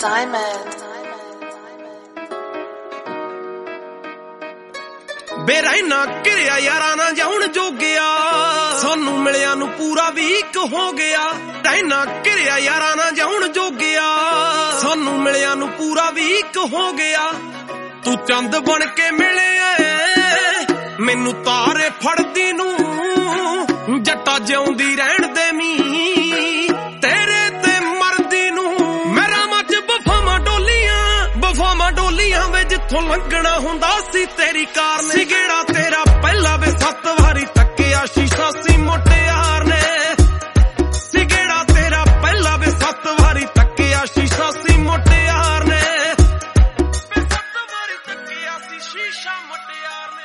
बेरैना घिरिया यारा ना जाउण जोगिया सानू मिलिया नू पूरा वीक हो गया। रहना घिरिया यारा ना जाउण जोगिया सानू मिलिया नू पूरा वीक हो गया। तू चंद बन के मिले मैनू तारे फड़दी नू जट्टा जिउंदी रहण दे मी तेरे ते मरदी नू। मेरा मच बफावां डोलियां वे जिथों लंघना हुंदा सी तेरी कार ने। सिगेड़ा तेरा पहला वे 7 वारी तक्किया शीशा सी मुटियार ने। सिगेड़ा तेरा पहला वे 7 वारी तक्किया शीशा सी मुटियार ने। 7 वारी तक्किया सी शीशा मुटियार ने।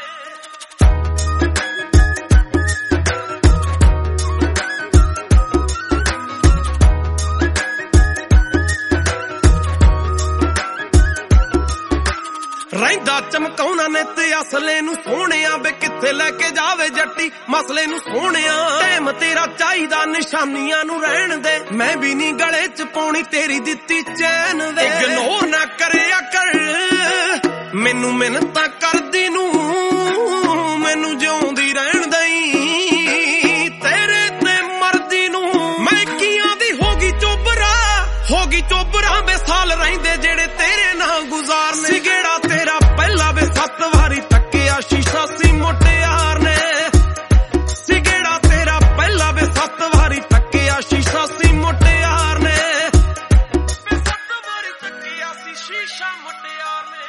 रहिंदा चमकाउणा ने ते असले नू सोहणिया वे किथे लेके जावे जट्टी मसले नू सोहणिया। टाइम तेरा चाहिदा निशानियां नू रहण दे मैं भी नी गले च पाउणी तेरी दित्ती चैन वे। इग्नोर ना करिया कर मैनू मिन्नतां करदी नू मैनू जिउंदी रहण दई तेरे ते मरदी नू। मैं कियां दी होगी चोबरा वे साल रहिंदे जेड़े तेरे नाल गुजारने। सिगेड़ा तेरा पहला वे 7 वारी तक्किया शीशा सी मुटियार ने। सिगेड़ा तेरा पहला वे 7 वारी तक्किया शीशा सी मुटियार ने। 7 वारी तक्किया सी शीशा मुटियार ने।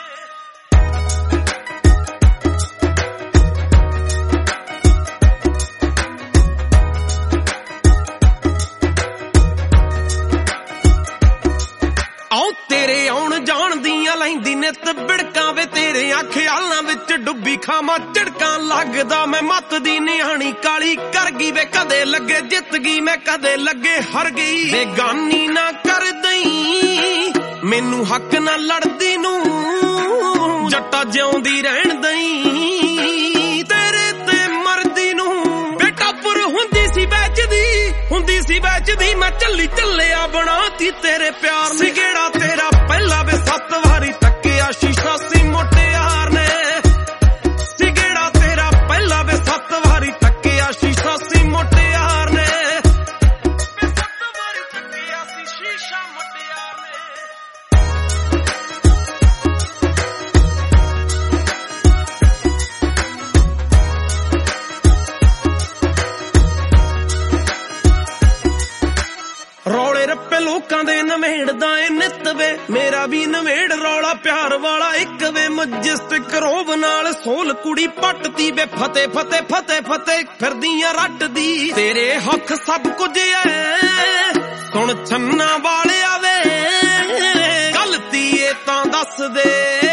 आओ तेरे आउण जाण दियां लैंदी नित बिड़कां वे तेरे ख्यालां विच डुब्बी खावां झिड़कां। लगदा मैं मत दी निहाणी काली कर गई वे कदे लगे जित गई मैं कदे लगे हर गई। बेगानी ना कर दई मैनू हक ना लड़दी नू जट्टा जिउंदी रहण दई तेरे ते मरदी नू। बेटा पुर हुंदी सी बैचदी मैं चलिया बनाती तेरे प्यार ने। सिगेड़ा तेरा पहला वे 7 वारी तक्किया शीशा सी मुटियार ने। सिगेड़ा तेरा पहला वे 7 वारी तक्किया शीशा सी मुटियार ने। 7 वारी तक्किया सी शीशा मुटियार ने। रौले रप्पे लोकां दे नवेड़दा ए नित वे मेरा भी नवेड़ रौला प्यार वाला एक वे। मजिस्टिक रोब नाल सोल कुड़ी पटती वे फते फिरदियां रटदी तेरे हक सब कुछ ऐ सुन छन्ना वाले वे गलती ए तां दस दे।